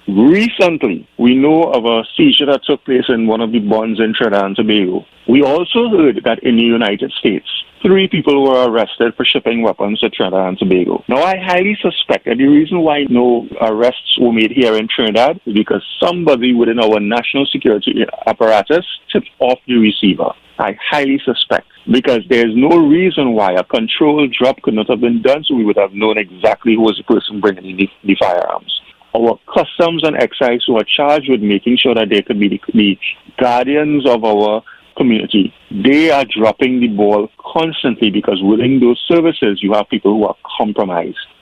Recently, we know of a seizure that took place in one of the bonds in Trinidad and Tobago. We also heard that in the United States, 3 people were arrested for shipping weapons to Trinidad and Tobago. Now, I highly suspect that the reason why no arrests were made here in Trinidad is because somebody within our national security apparatus tipped off the receiver. I highly suspect, because there's no reason why a controlled drop could not have been done, so we would have known exactly who was the person bringing in the firearms. Our customs and excise who are charged with making sure that they could be the guardians of our community, they are dropping the ball constantly, because within those services you have people who are compromised.